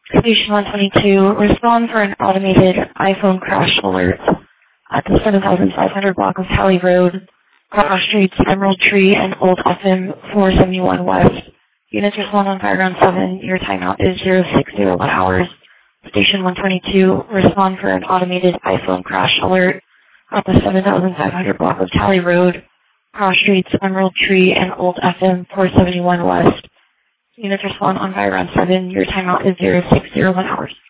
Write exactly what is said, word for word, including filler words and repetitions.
Station one twenty-two, respond for an automated iPhone crash alert at the seven thousand five hundred block of Tally Road, cross streets Emerald Tree and Old F M four seventy-one West. Units respond on fire ground seven. Your timeout is zero six zero one hours. Station one twenty-two, respond for an automated iPhone crash alert at the seven thousand five hundred block of Tally Road, cross streets Emerald Tree and Old F M four seventy-one West. Units respond on fire round seven. Your timeout is zero six zero one hours.